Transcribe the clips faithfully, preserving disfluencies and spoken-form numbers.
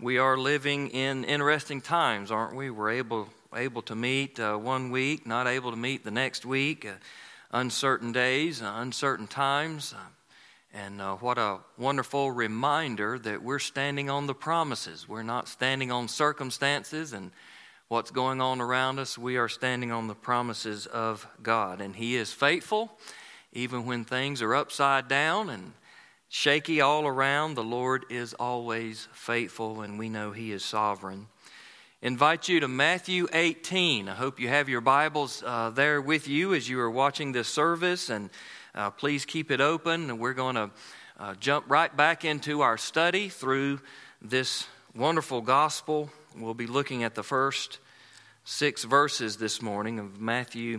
We are living in interesting times, aren't we? We're able able to meet uh, one week, not able to meet the next week, uh, uncertain days, uh, uncertain times. Uh, and uh, what a wonderful reminder that we're standing on the promises. We're not standing on circumstances and what's going on around us. We are standing on the promises of God. And He is faithful, even when things are upside down and shaky all around. The Lord is always faithful, and we know He is sovereign. Invite you to Matthew eighteen. I hope you have your Bibles uh, there with you as you are watching this service, and uh, please keep it open. And we're going to uh, jump right back into our study through this wonderful gospel. We'll be looking at the first six verses this morning of Matthew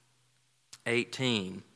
eighteen.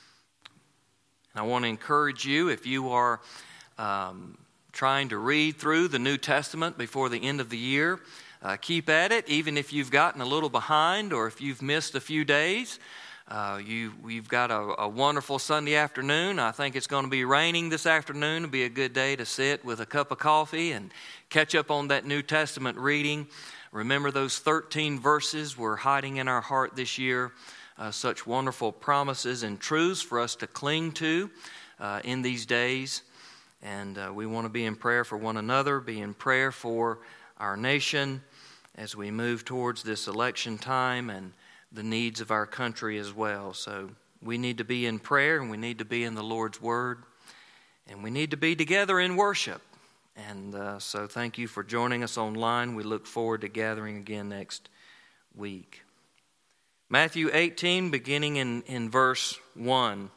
I want to encourage you, if you are um, trying to read through the New Testament before the end of the year, uh, keep at it. Even if you've gotten a little behind or if you've missed a few days, uh, you, you've got a, a wonderful Sunday afternoon. I think it's going to be raining this afternoon. It'll be a good day to sit with a cup of coffee and catch up on that New Testament reading. Remember those thirteen verses we're hiding in our heart this year. Uh, such wonderful promises and truths for us to cling to uh, in these days. And uh, we want to be in prayer for one another, be in prayer for our nation as we move towards this election time and the needs of our country as well. So we need to be in prayer, and we need to be in the Lord's Word, and we need to be together in worship. And uh, so thank you for joining us online. We look forward to gathering again next week. Matthew eighteen, beginning in, in verse one.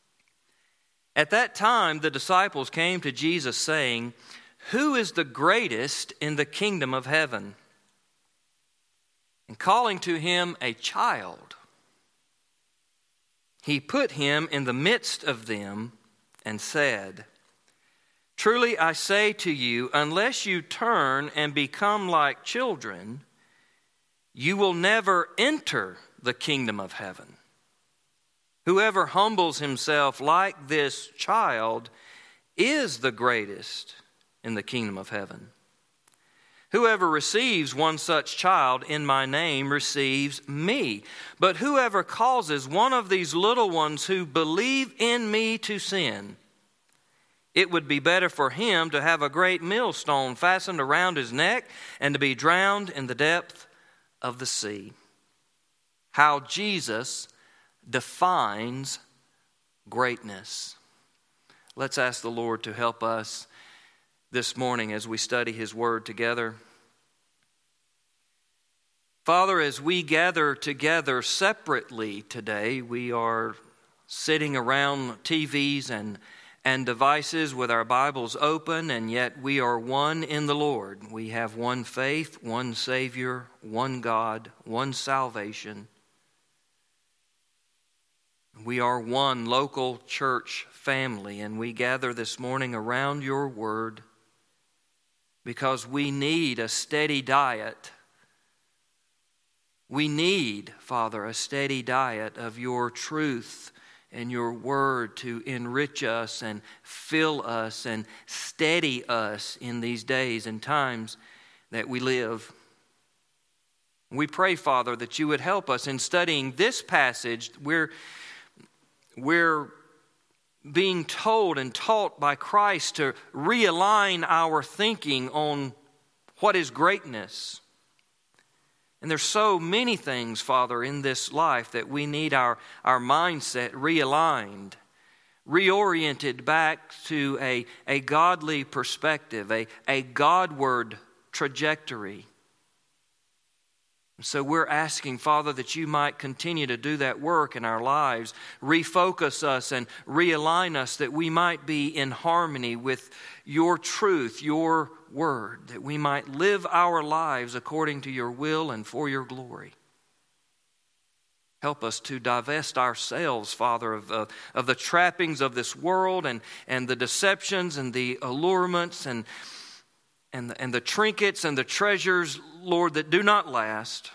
At that time, the disciples came to Jesus saying, "Who is the greatest in the kingdom of heaven?" And calling to him a child, He put him in the midst of them and said, "Truly I say to you, unless you turn and become like children, you will never enter the kingdom of heaven. Whoever humbles himself like this child is the greatest in the kingdom of heaven. Whoever receives one such child in my name receives me. But whoever causes one of these little ones who believe in me to sin, it would be better for him to have a great millstone fastened around his neck and to be drowned in the depth of the sea." How Jesus defines greatness. Let's ask the Lord to help us this morning as we study His Word together. Father, as we gather together separately today, we are sitting around T Vs and, and devices with our Bibles open, and yet we are one in the Lord. We have one faith, one Savior, one God, one salvation. We are one local church family, and we gather this morning around your word because we need a steady diet. We need, Father, a steady diet of your truth and your word to enrich us and fill us and steady us in these days and times that we live. We pray, Father, that you would help us in studying this passage. We're We're being told and taught by Christ to realign our thinking on what is greatness. And there's so many things, Father, in this life that we need our, our mindset realigned, reoriented back to a, a godly perspective, a, a Godward trajectory. So we're asking, Father, that you might continue to do that work in our lives, refocus us and realign us, that we might be in harmony with your truth, your word, that we might live our lives according to your will and for your glory. Help us to divest ourselves, Father, of, uh, of the trappings of this world and, and the deceptions and the allurements and And the, and the trinkets and the treasures, Lord, that do not last.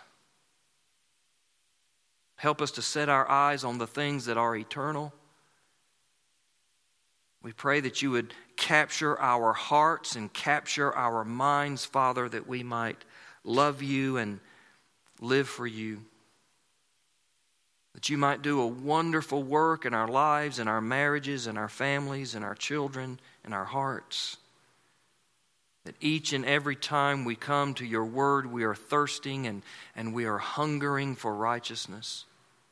Help us to set our eyes on the things that are eternal. We pray that you would capture our hearts and capture our minds, Father, that we might love you and live for you. That you might do a wonderful work in our lives, in our marriages, in our families, in our children, in our hearts. That each and every time we come to your word, we are thirsting and, and we are hungering for righteousness.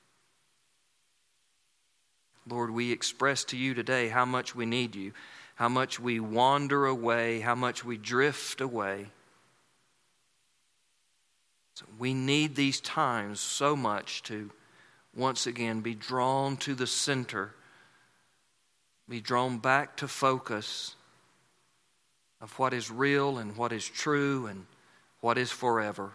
Lord, we express to you today how much we need you, how much we wander away, how much we drift away. So we need these times so much to once again be drawn to the center, be drawn back to focus of what is real and what is true and what is forever.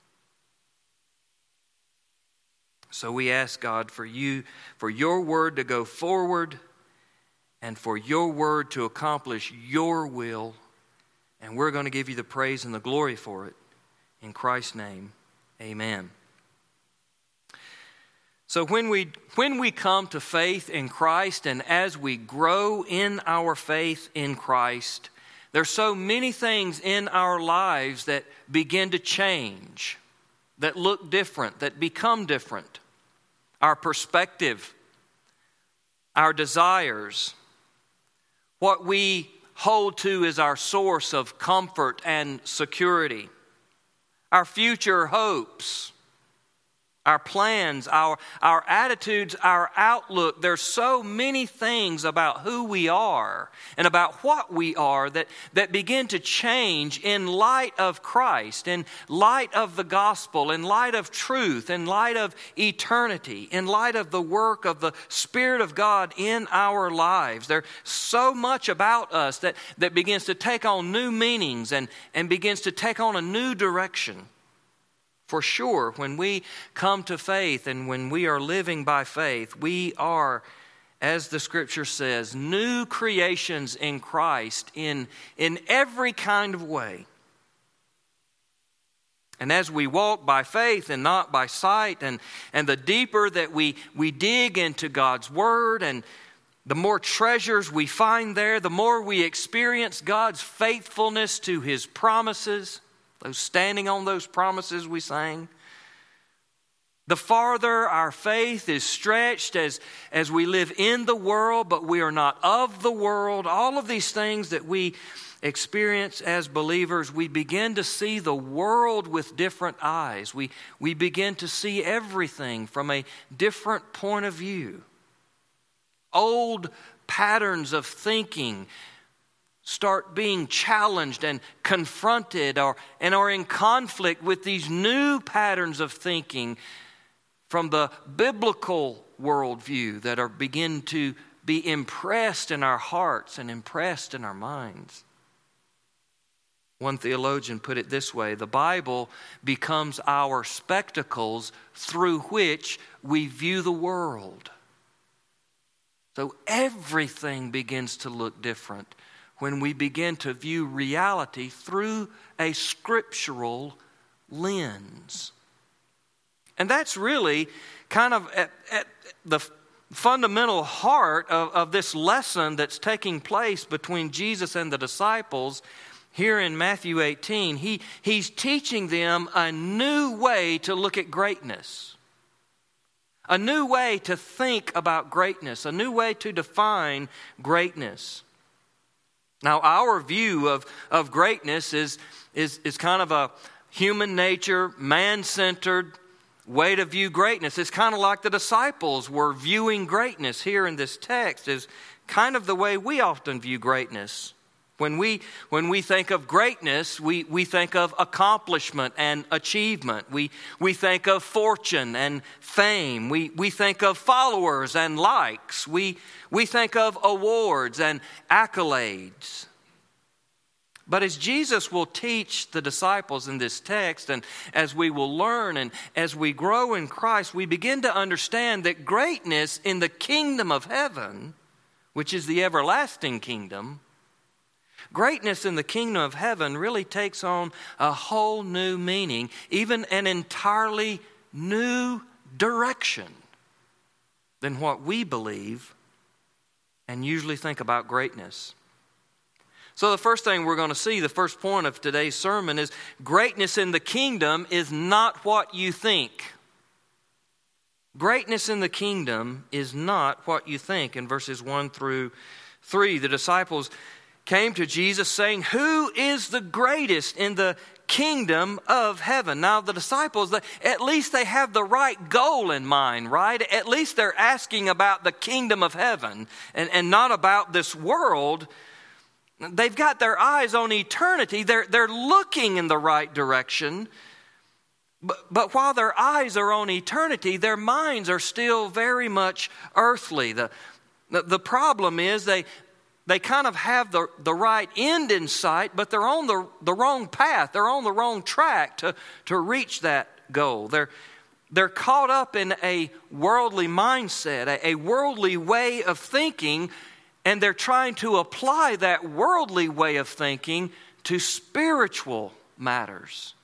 So we ask, God, for you, for your word to go forward and for your word to accomplish your will. And we're going to give you the praise and the glory for it. In Christ's name, amen. So when we, when we come to faith in Christ and as we grow in our faith in Christ, there's so many things in our lives that begin to change, that look different, that become different. Our perspective, our desires, what we hold to as our source of comfort and security, our future hopes, our plans, our, our attitudes, our outlook. There's so many things about who we are and about what we are that, that begin to change in light of Christ, in light of the gospel, in light of truth, in light of eternity, in light of the work of the Spirit of God in our lives. There's so much about us that, that begins to take on new meanings and, and begins to take on a new direction. For sure, when we come to faith and when we are living by faith, we are, as the Scripture says, new creations in Christ in, in every kind of way. And as we walk by faith and not by sight, and, and the deeper that we, we dig into God's Word and the more treasures we find there, the more we experience God's faithfulness to His promises, those standing on those promises we sang. The farther our faith is stretched as, as we live in the world, but we are not of the world. All of these things that we experience as believers, we begin to see the world with different eyes. We, we begin to see everything from a different point of view. Old patterns of thinking start being challenged and confronted or, and are in conflict with these new patterns of thinking from the biblical worldview that are begin to be impressed in our hearts and impressed in our minds. One theologian put it this way: the Bible becomes our spectacles through which we view the world. So everything begins to look different when we begin to view reality through a scriptural lens. And that's really kind of at, at the fundamental heart of, of this lesson that's taking place between Jesus and the disciples here in Matthew eighteen. He, he's teaching them a new way to look at greatness, a new way to think about greatness, a new way to define greatness. Now, our view of, of greatness is, is, is kind of a human nature, man-centered way to view greatness. It's kind of like the disciples were viewing greatness here in this text, is kind of the way we often view greatness. When we, when we think of greatness, we, we think of accomplishment and achievement. We, we think of fortune and fame. We, we think of followers and likes. We, we think of awards and accolades. But as Jesus will teach the disciples in this text, and as we will learn and as we grow in Christ, we begin to understand that greatness in the kingdom of heaven, which is the everlasting kingdom, greatness in the kingdom of heaven really takes on a whole new meaning, even an entirely new direction than what we believe and usually think about greatness. So the first thing we're going to see, the first point of today's sermon, is greatness in the kingdom is not what you think. Greatness in the kingdom is not what you think. In verses one through three, the disciples came to Jesus saying, "Who is the greatest in the kingdom of heaven?" Now the disciples, at least they have the right goal in mind, right? At least they're asking about the kingdom of heaven and, and not about this world. They've got their eyes on eternity. They're, they're looking in the right direction. But, but while their eyes are on eternity, their minds are still very much earthly. The, the, the problem is they, they kind of have the, the right end in sight, but they're on the, the wrong path. They're on the wrong track to, to reach that goal. They're, they're caught up in a worldly mindset, a, a worldly way of thinking, and they're trying to apply that worldly way of thinking to spiritual matters.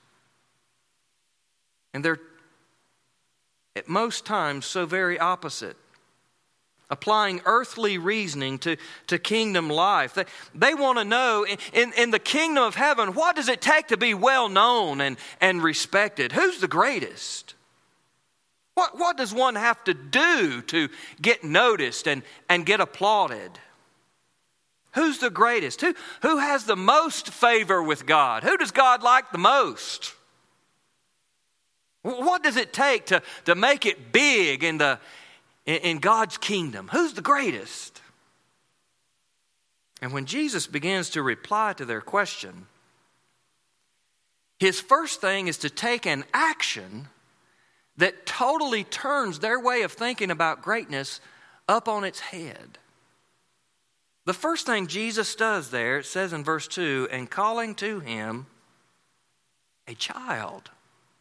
And they're, at most times, so very opposite. Applying earthly reasoning to, to kingdom life. They, they want to know, in, in the kingdom of heaven, what does it take to be well known and, and respected? Who's the greatest? What, what does one have to do to get noticed and, and get applauded? Who's the greatest? Who, who has the most favor with God? Who does God like the most? What does it take to, to make it big in, the, in God's kingdom? Who's the greatest? And when Jesus begins to reply to their question, his first thing is to take an action that totally turns their way of thinking about greatness up on its head. The first thing Jesus does there, it says in verse two, "and calling to him a child."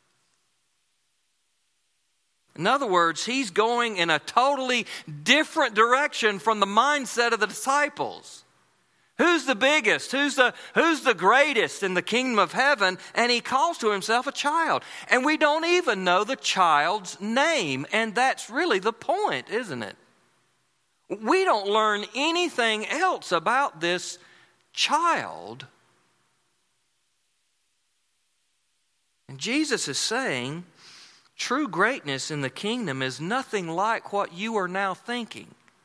In other words, he's going in a totally different direction from the mindset of the disciples. Who's the biggest? Who's the, who's the greatest in the kingdom of heaven? And he calls to himself a child. And we don't even know the child's name. And that's really the point, isn't it? We don't learn anything else about this child. And Jesus is saying, true greatness in the kingdom is nothing like what you are now thinking.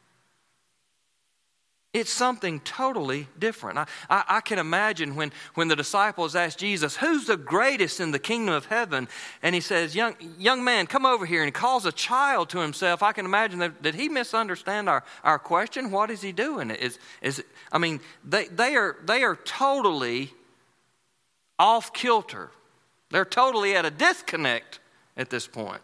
It's something totally different. I, I, I can imagine when, when the disciples asked Jesus, "Who's the greatest in the kingdom of heaven?" And he says, young, young man, come over here, and he calls a child to himself. I can imagine that, did he misunderstand our, our question? What is he doing? Is, is, I mean, they, they, are, they are totally off kilter. They're totally at a disconnect at this point.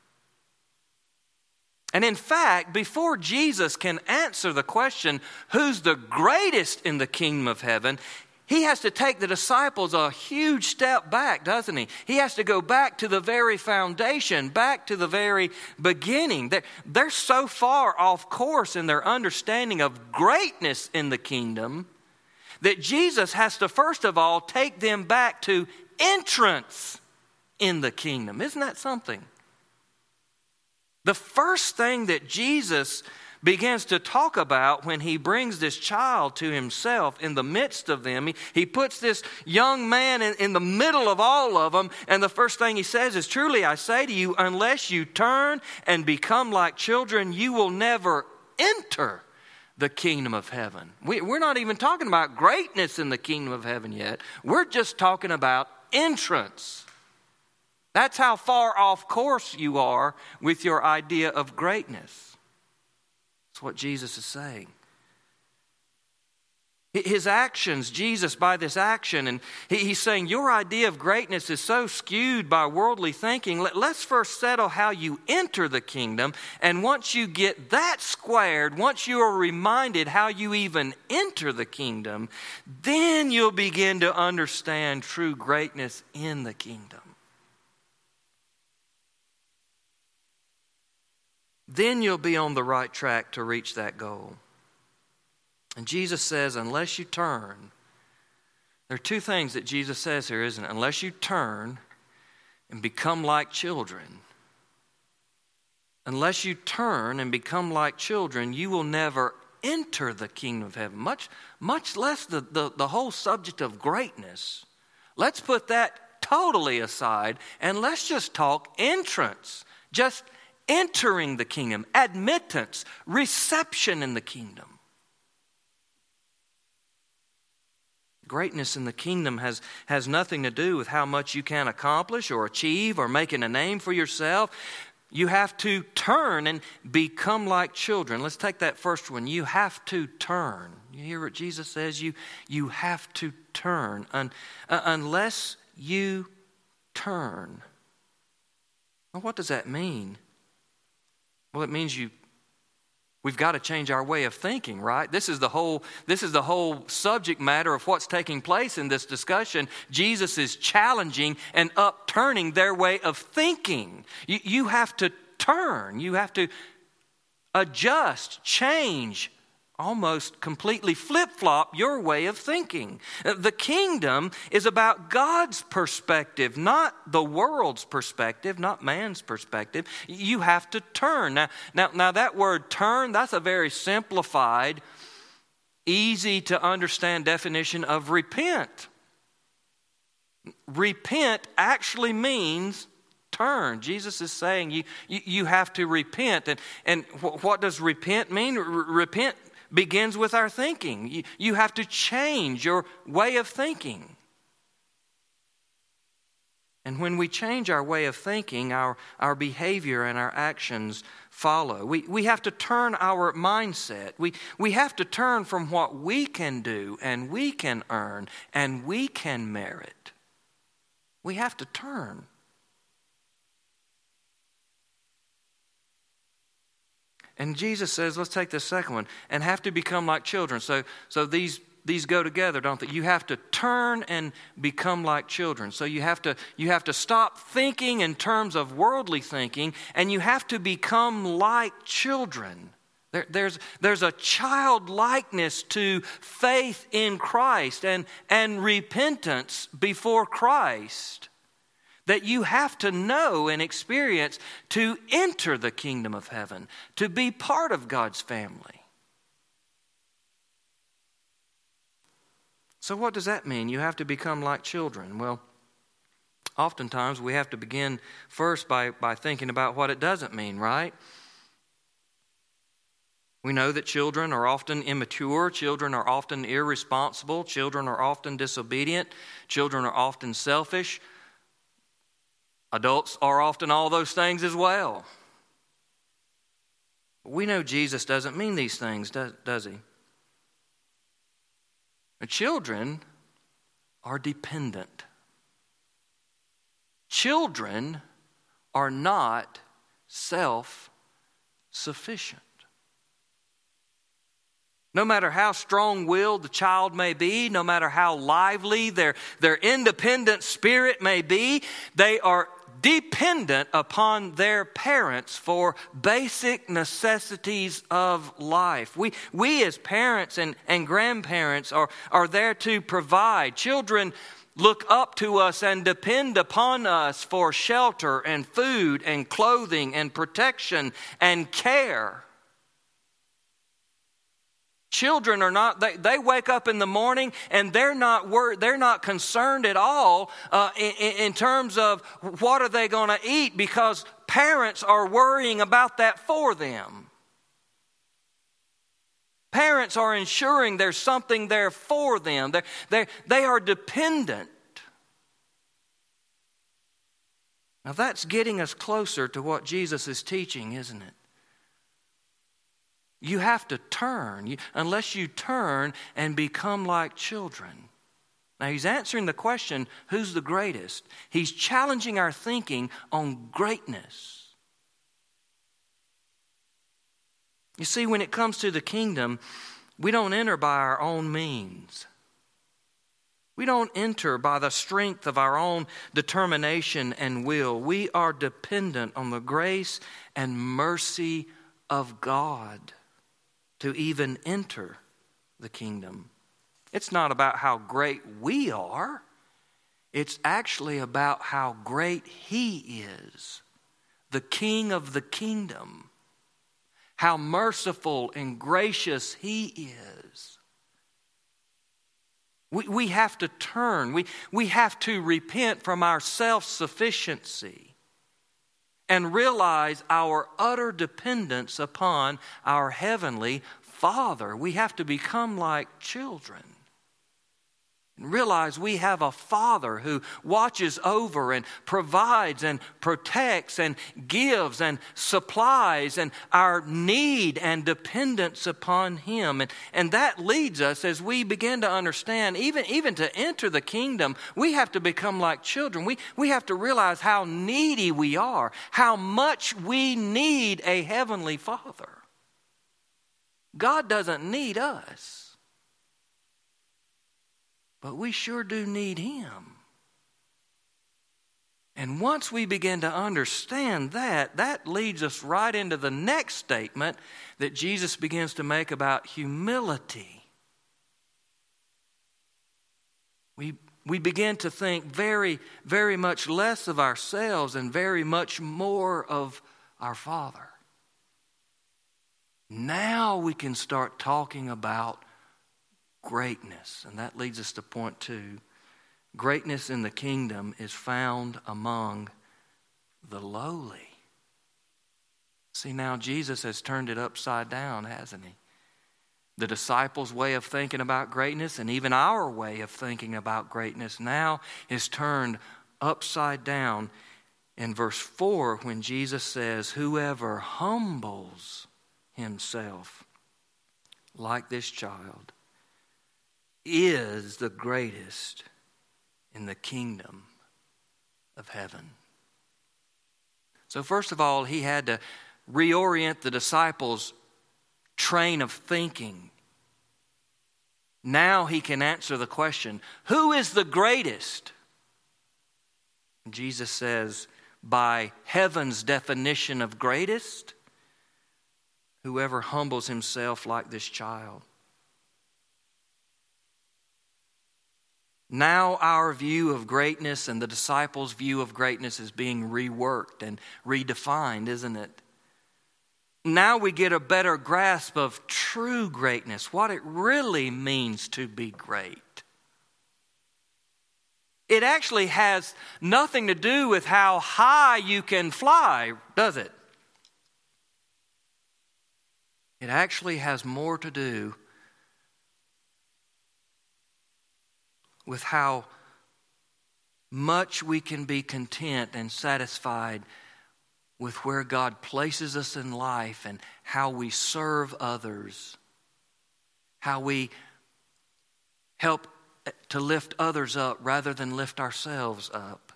And in fact, before Jesus can answer the question, who's the greatest in the kingdom of heaven, he has to take the disciples a huge step back, doesn't he? He has to go back to the very foundation, back to the very beginning. They're, they're so far off course in their understanding of greatness in the kingdom that Jesus has to first of all take them back to entrance in the kingdom. Isn't that something? The first thing that Jesus begins to talk about when he brings this child to himself in the midst of them, he, he puts this young man in, in the middle of all of them, and the first thing he says is, "Truly I say to you, unless you turn and become like children, you will never enter the kingdom of heaven." We, we're not even talking about greatness in the kingdom of heaven yet. We're just talking about entrance. That's how far off course you are with your idea of greatness. That's what Jesus is saying. His actions, Jesus by this action, and he's saying your idea of greatness is so skewed by worldly thinking. Let's first settle how you enter the kingdom. And once you get that squared, once you are reminded how you even enter the kingdom, then you'll begin to understand true greatness in the kingdom. Then you'll be on the right track to reach that goal. And Jesus says, unless you turn, there are two things that Jesus says here, isn't it? Unless you turn and become like children, unless you turn and become like children, you will never enter the kingdom of heaven, much, much less the, the, the whole subject of greatness. Let's put that totally aside and let's just talk entrance, just entering the kingdom, admittance, reception in the kingdom. Greatness in the kingdom has, has nothing to do with how much you can accomplish or achieve or making a name for yourself. You have to turn and become like children. Let's take that first one. You have to turn. You hear what Jesus says? You, you have to turn. Un, uh, unless you turn. Well, what does that mean? Well, it means you We've got to change our way of thinking, right? This is the whole, this is the whole subject matter of what's taking place in this discussion. Jesus is challenging and upturning their way of thinking. You, you have to turn. You have to adjust, change, almost completely flip-flop your way of thinking. The kingdom is about God's perspective, not the world's perspective, not man's perspective. You have to turn. Now, now, now that word turn, that's a very simplified, easy to understand definition of repent. Repent actually means turn. Jesus is saying you, you, you have to repent. And, and what does repent mean? R- repent begins with our thinking. You, you have to change your way of thinking. And when we change our way of thinking, our, our behavior and our actions follow. We, we have to turn our mindset. We, we have to turn from what we can do and we can earn and we can merit. We have to turn. And Jesus says, let's take the second one, and have to become like children. So, so these, these go together, don't they? You have to turn and become like children. So you have to, you have to stop thinking in terms of worldly thinking, and you have to become like children. There, there's, there's a childlikeness to faith in Christ and, and repentance before Christ that you have to know and experience to enter the kingdom of heaven, to be part of God's family. So what does that mean? You have to become like children. Well, oftentimes we have to begin first by, by thinking about what it doesn't mean, right? We know that children are often immature, children are often irresponsible, children are often disobedient, children are often selfish. Adults are often all those things as well. We know Jesus doesn't mean these things, does, does he? The children are dependent. Children are not self-sufficient. No matter how strong-willed the child may be, no matter how lively their, their independent spirit may be, they are dependent upon their parents for basic necessities of life. We, we as parents and, and grandparents are, are there to provide. Children look up to us and depend upon us for shelter and food and clothing and protection and care. Children are not, they, they wake up in the morning and they're not worried, they're not concerned at all uh, in, in terms of what are they going to eat, because parents are worrying about that for them. Parents are ensuring there's something there for them. They're, they're, they are dependent. Now that's getting us closer to what Jesus is teaching, isn't it? You have to turn. You, unless you turn and become like children. Now he's answering the question, who's the greatest? He's challenging our thinking on greatness. You see, when it comes to the kingdom, we don't enter by our own means. We don't enter by the strength of our own determination and will. We are dependent on the grace and mercy of God to even enter the kingdom. It's not about how great we are. It's actually about how great He is, the King of the kingdom. how merciful and gracious He is. We, we have to turn. We, we have to repent from our self-sufficiency and realize our utter dependence upon our Heavenly Father. We have to become like children and realize we have a Father who watches over and provides and protects and gives and supplies, and our need and dependence upon Him. And, and that leads us, as we begin to understand, even, even to enter the kingdom, we have to become like children. We, we have to realize how needy we are, how much we need a Heavenly Father. God doesn't need us, but we sure do need Him. And once we begin to understand that, that leads us right into the next statement that Jesus begins to make about humility. We, we begin to think very, very much less of ourselves and very much more of our Father. Now we can start talking about greatness. And that leads us to point two. Greatness in the kingdom is found among the lowly. See, now Jesus has turned it upside down, hasn't He? The disciples' way of thinking about greatness, and even our way of thinking about greatness, now is turned upside down in verse four when Jesus says, "Whoever humbles himself like this child is the greatest in the kingdom of heaven." So first of all, He had to reorient the disciples' train of thinking. Now He can answer the question, who is the greatest? And Jesus says, by heaven's definition of greatest, whoever humbles himself like this child. Now our view of greatness and the disciples' view of greatness is being reworked and redefined, isn't it? Now we get a better grasp of true greatness, what it really means to be great. It actually has nothing to do with how high you can fly, does it? It actually has more to do with how much we can be content and satisfied with where God places us in life and how we serve others, how we help to lift others up rather than lift ourselves up.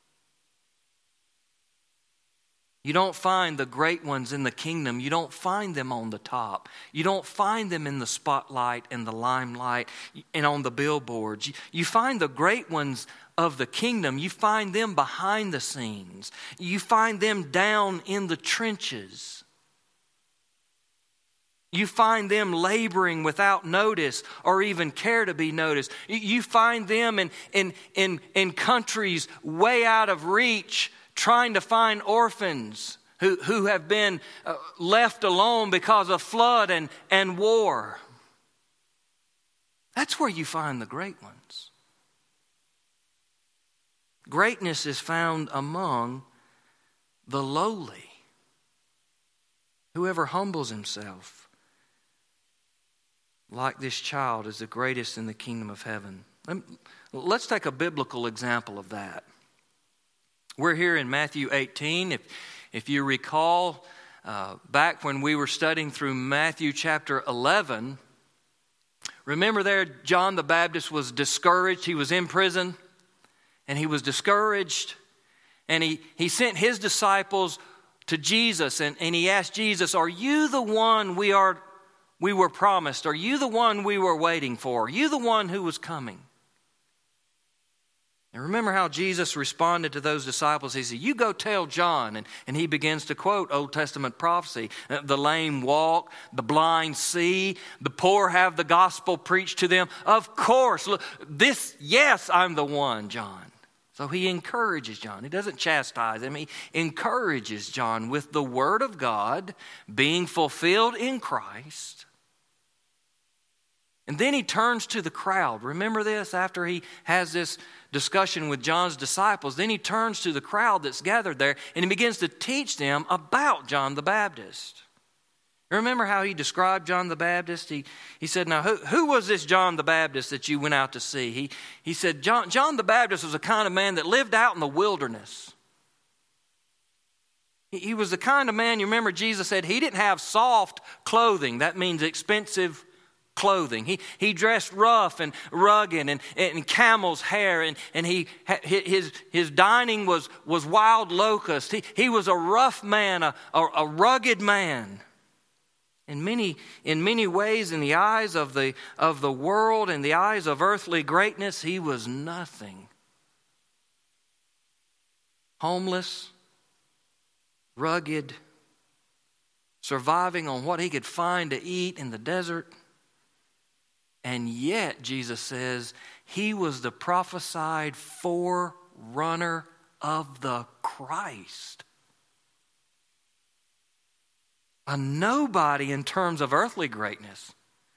You don't find the great ones in the kingdom. You don't find them on the top. You don't find them in the spotlight and the limelight and on the billboards. You find the great ones of the kingdom. You find them behind the scenes. You find them down in the trenches. You find them laboring without notice or even care to be noticed. You find them in, in, in, in countries way out of reach, trying to find orphans who, who have been uh, left alone because of flood and, and war. That's where you find the great ones. Greatness is found among the lowly. Whoever humbles himself like this child is the greatest in the kingdom of heaven. Let's take a biblical example of that. We're here in Matthew eighteen. If, if you recall, uh, back when we were studying through Matthew chapter eleven, remember there John the Baptist was discouraged. He was in prison and he was discouraged. And he, he sent his disciples to Jesus and, and he asked Jesus, are you the one we are we were promised? Are you the one we were waiting for? Are you the one who was coming? And remember how Jesus responded to those disciples. He said, you go tell John. And, and he begins to quote Old Testament prophecy. The lame walk, the blind see, the poor have the gospel preached to them. Of course, look, this, yes, I'm the one, John. It's So he encourages John. He doesn't chastise him. He encourages John with the word of God being fulfilled in Christ. And then he turns to the crowd. Remember this? After he has this discussion with John's disciples, then he turns to the crowd that's gathered there and he begins to teach them about John the Baptist. Remember how he described John the Baptist? He, he said, now, who, who was this John the Baptist that you went out to see? He, he said, John, John the Baptist was a kind of man that lived out in the wilderness. He, he was the kind of man, you remember Jesus said, he didn't have soft clothing. That means expensive clothing. He, he dressed rough and rugged and, and camel's hair, and, and he, his, his dining was, was wild locust. He, he was a rough man, a, a, a rugged man. In many, in many ways, in the eyes of the, of the world, in the eyes of earthly greatness, he was nothing. Homeless, rugged, surviving on what he could find to eat in the desert. And yet, Jesus says, he was the prophesied forerunner of the Christ. A nobody in terms of earthly greatness.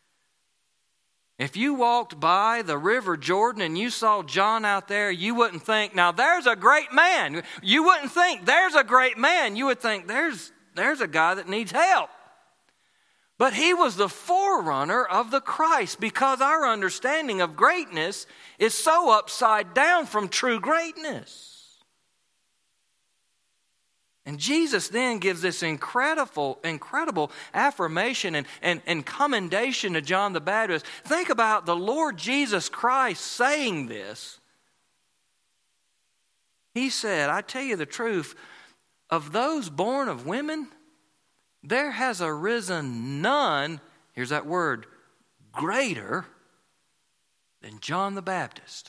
If you walked by the River Jordan and you saw John out there, you wouldn't think, now there's a great man. You wouldn't think, there's a great man. You would think, there's, there's a guy that needs help. But he was the forerunner of the Christ, because our understanding of greatness is so upside down from true greatness. And Jesus then gives this incredible, incredible affirmation and, and, and commendation to John the Baptist. Think about the Lord Jesus Christ saying this. He said, I tell you the truth, of those born of women, there has arisen none, here's that word, greater than John the Baptist.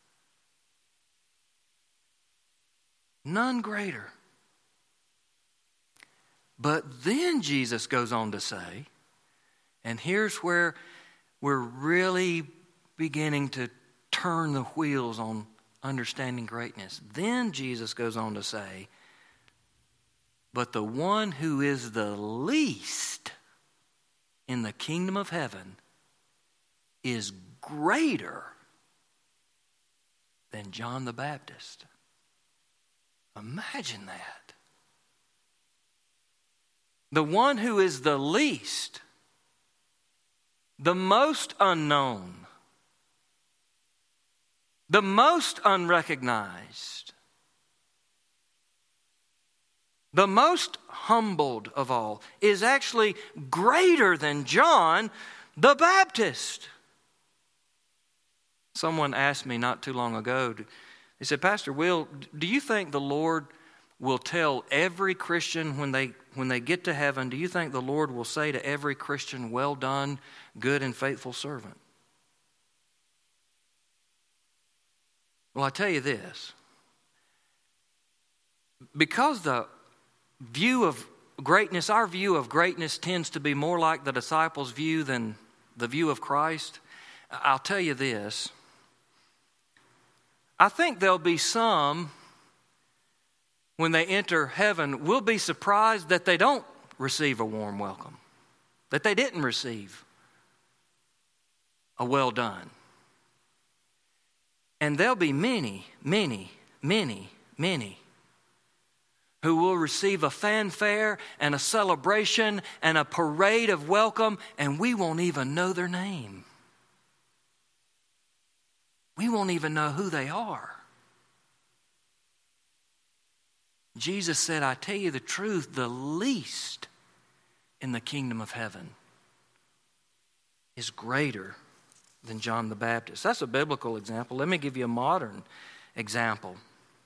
None greater. But then Jesus goes on to say, and here's where we're really beginning to turn the wheels on understanding greatness. Then Jesus goes on to say, but the one who is the least in the kingdom of heaven is greater than John the Baptist. Imagine that. The one who is the least, the most unknown, the most unrecognized, the most humbled of all, is actually greater than John the Baptist. Someone asked me not too long ago, they said, Pastor Will, do you think the Lord will tell every Christian when they when they get to heaven, do you think the Lord will say to every Christian, well done, good and faithful servant? Well, I tell you this. Because the view of greatness, our view of greatness tends to be more like the disciples' view than the view of Christ, I'll tell you this. I think there'll be some, when they enter heaven, will be surprised that they don't receive a warm welcome, that they didn't receive a well done. And there'll be many, many, many, many who will receive a fanfare and a celebration and a parade of welcome, and we won't even know their name. We won't even know who they are. Jesus said, I tell you the truth, the least in the kingdom of heaven is greater than John the Baptist. That's a biblical example. Let me give you a modern example.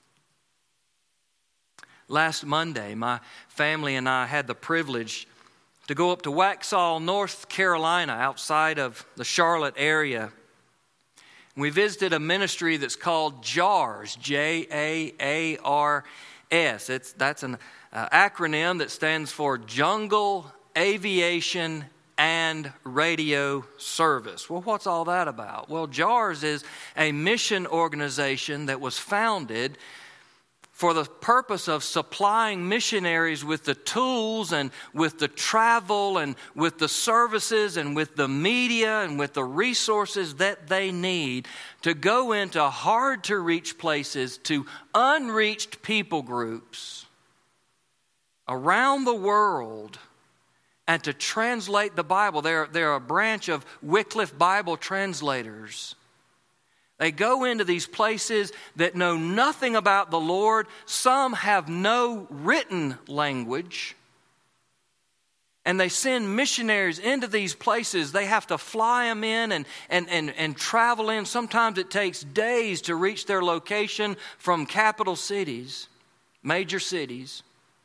Last Monday, my family and I had the privilege to go up to Waxhaw, North Carolina, outside of the Charlotte area. We visited a ministry that's called JAARS, J A A R S. It's, that's an uh, acronym that stands for Jungle Aviation and radio service. Well, what's all that about? Well, JARS is a mission organization that was founded for the purpose of supplying missionaries with the tools and with the travel and with the services and with the media and with the resources that they need to go into hard-to-reach places, to unreached people groups around the world, and to translate the Bible. They're, they're a branch of Wycliffe Bible translators. They go into these places that know nothing about the Lord. Some have no written language. And they send missionaries into these places. They have to fly them in and, and, and, and travel in. Sometimes it takes days to reach their location from capital cities, major cities.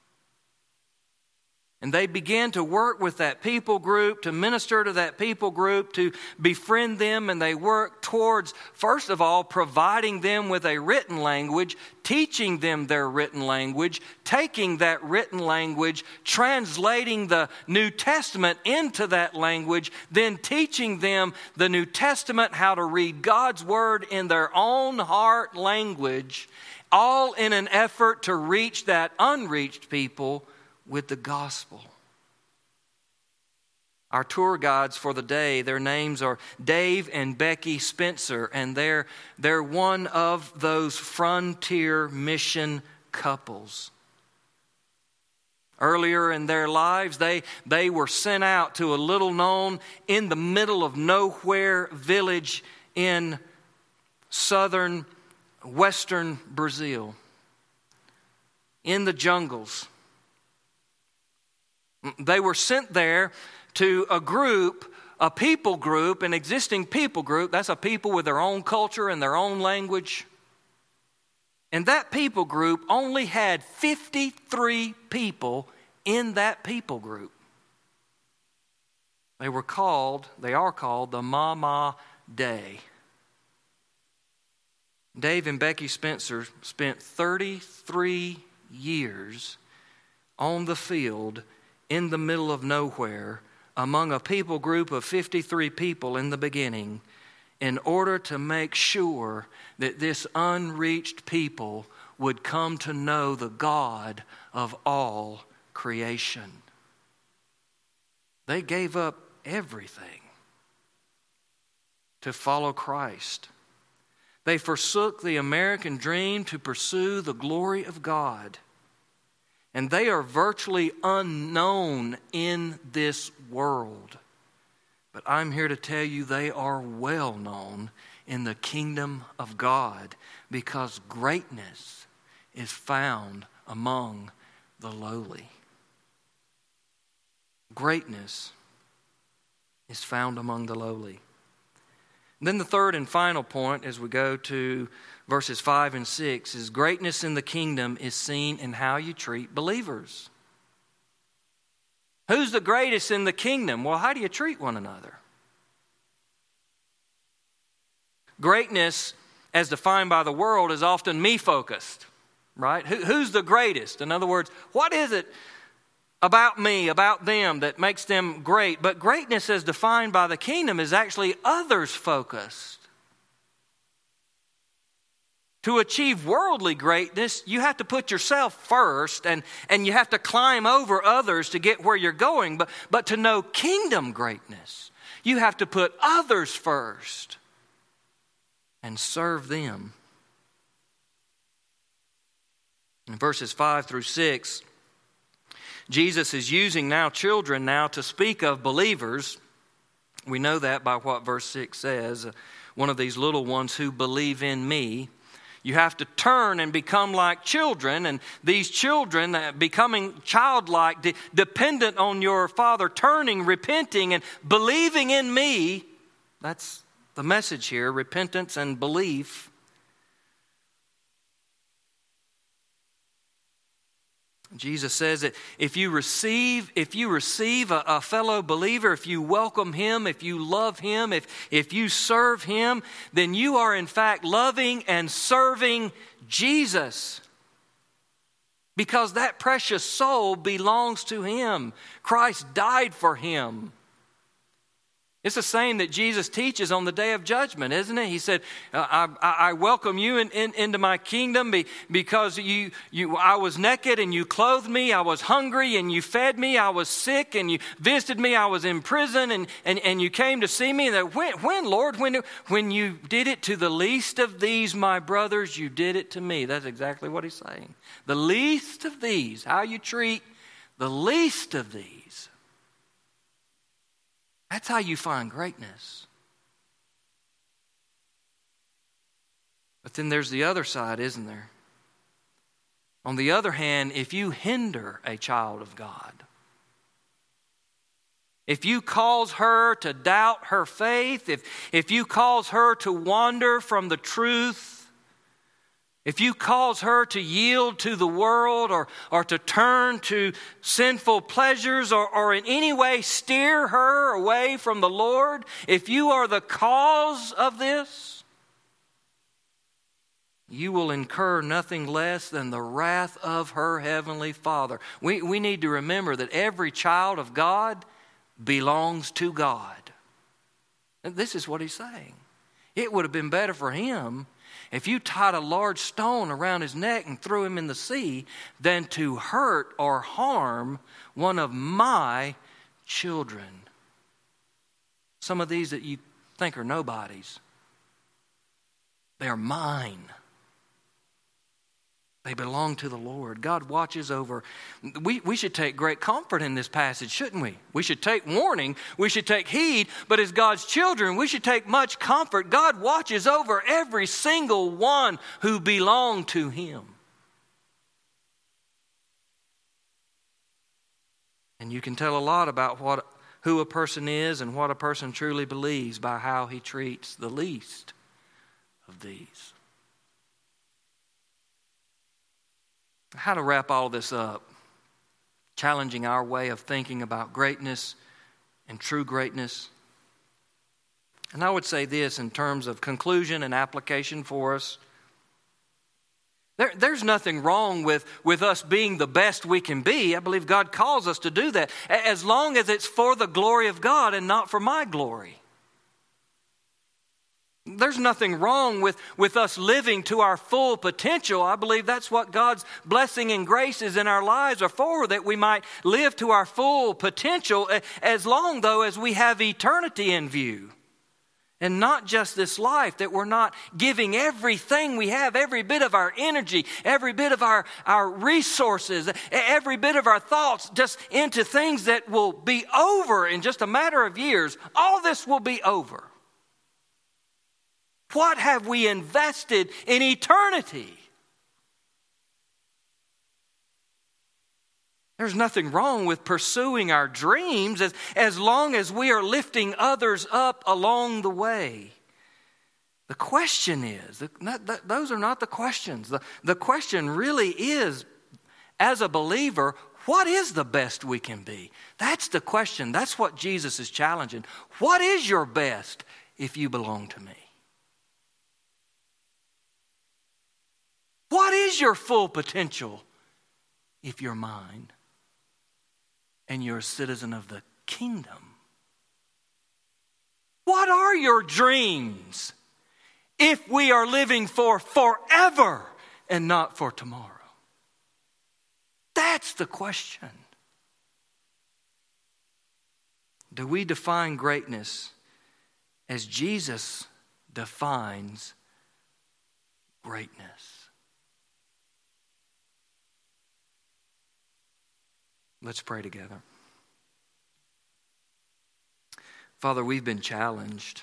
And they begin to work with that people group, to minister to that people group, to befriend them. And they work towards, first of all, providing them with a written language, teaching them their written language, taking that written language, translating the New Testament into that language, then teaching them the New Testament, how to read God's Word in their own heart language, all in an effort to reach that unreached people with the gospel. Our tour guides for the day, their names are Dave and Becky Spencer, and they're, they're one of those frontier mission couples. Earlier in their lives, they, they were sent out to a little known, in the middle of nowhere village in southern, western Brazil, in the jungles. They were sent there to a group, a people group, an existing people group. That's a people with their own culture and their own language. And that people group only had fifty-three people in that people group. They were called, they are called the Mama Day. Dave and Becky Spencer spent thirty-three years on the field in the middle of nowhere among a people group of fifty-three people in the beginning in order to make sure that this unreached people would come to know the God of all creation. They gave up everything to follow Christ. They forsook the American dream to pursue the glory of God. And they are virtually unknown in this world. But I'm here to tell you they are well known in the kingdom of God, because greatness is found among the lowly. Greatness is found among the lowly. And then the third and final point as we go to verses five and six is greatness in the kingdom is seen in how you treat believers. Who's the greatest in the kingdom? Well, how do you treat one another? Greatness, as defined by the world, is often me-focused, right? Who, who's the greatest? In other words, what is it about me, about them, that makes them great? But greatness, as defined by the kingdom, is actually others-focused. To achieve worldly greatness, you have to put yourself first, and, and you have to climb over others to get where you're going. But, but to know kingdom greatness, you have to put others first and serve them. In verses five through six, Jesus is using now children now to speak of believers. We know that by what verse six says. One of these little ones who believe in me. You have to turn and become like children, and these children becoming childlike, de- dependent on your Father, turning, repenting, and believing in me. That's the message here, repentance and belief. Jesus says that if you receive, if you receive a, a fellow believer, if you welcome him, if you love him, if, if you serve him, then you are in fact loving and serving Jesus. Because that precious soul belongs to him. Christ died for him. It's the same that Jesus teaches on the day of judgment, isn't it? He said, I, I, I welcome you in, in, into my kingdom because you, you, I was naked and you clothed me. I was hungry and you fed me. I was sick and you visited me. I was in prison and, and, and you came to see me. And when, when, Lord, when, when you did it to the least of these, my brothers, you did it to me. That's exactly what he's saying. The least of these, how you treat the least of these. That's how you find greatness. But then there's the other side, isn't there? On the other hand, if you hinder a child of God, if you cause her to doubt her faith, if, if you cause her to wander from the truth, if you cause her to yield to the world or, or to turn to sinful pleasures or, or in any way steer her away from the Lord, if you are the cause of this, you will incur nothing less than the wrath of her heavenly Father. We, we need to remember that every child of God belongs to God. And this is what he's saying. It would have been better for him if you tied a large stone around his neck and threw him in the sea than to hurt or harm one of my children. Some of these that you think are nobodies, they're mine. They belong to the Lord. God watches over. We, we should take great comfort in this passage, shouldn't we? We should take warning. We should take heed. But as God's children, we should take much comfort. God watches over every single one who belong to Him. And you can tell a lot about what who a person is and what a person truly believes by how he treats the least of these. How to wrap all this up, challenging our way of thinking about greatness and true greatness. And I would say this in terms of conclusion and application for us. There, there's nothing wrong with, with us being the best we can be. I believe God calls us to do that, as long as it's for the glory of God and not for my glory. There's nothing wrong with, with us living to our full potential. I believe that's what God's blessing and graces in our lives are for, that we might live to our full potential, as long, though, as we have eternity in view. And not just this life, that we're not giving everything we have, every bit of our energy, every bit of our, our resources, every bit of our thoughts, just into things that will be over in just a matter of years. All this will be over. What have we invested in eternity? There's nothing wrong with pursuing our dreams as, as long as we are lifting others up along the way. The question is, that, that, those are not the questions. The, the question really is, as a believer, what is the best we can be? That's the question. That's what Jesus is challenging. What is your best if you belong to me? What is your full potential if you're mine and you're a citizen of the kingdom? What are your dreams if we are living for forever and not for tomorrow? That's the question. Do we define greatness as Jesus defines greatness? Let's pray together. Father, we've been challenged.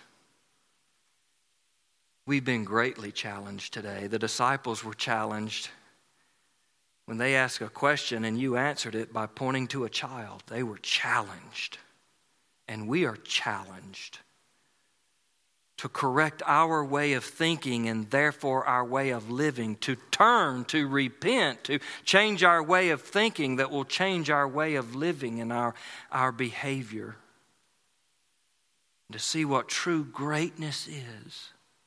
We've been greatly challenged today. The disciples were challenged when they asked a question and you answered it by pointing to a child. They were challenged. And we are challenged to correct our way of thinking and therefore our way of living, to turn, to repent, to change our way of thinking that will change our way of living and our, our behavior. To see what true greatness is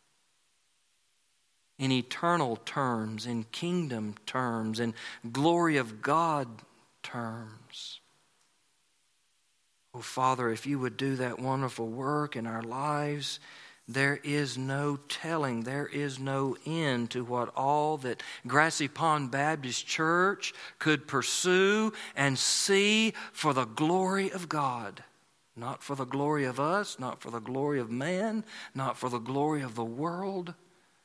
in eternal terms, in kingdom terms, in glory of God terms. Oh, Father, if you would do that wonderful work in our lives, there is no telling, there is no end to what all that Grassy Pond Baptist Church could pursue and see for the glory of God. Not for the glory of us, not for the glory of man, not for the glory of the world,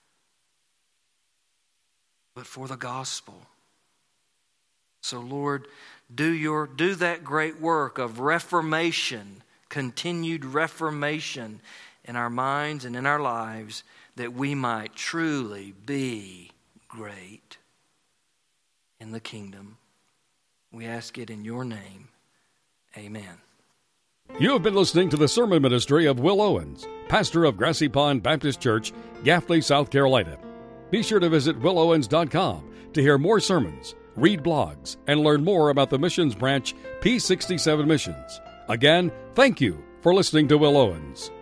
but for the gospel. So, Lord, do your do that great work of reformation, continued reformation in our minds and in our lives, that we might truly be great in the kingdom. We ask it in your name. Amen. You have been listening to the sermon ministry of Will Owens, pastor of Grassy Pond Baptist Church, Gaffney, South Carolina. Be sure to visit will owens dot com to hear more sermons, read blogs, and learn more about the missions branch P sixty-seven Missions. Again, thank you for listening to Will Owens.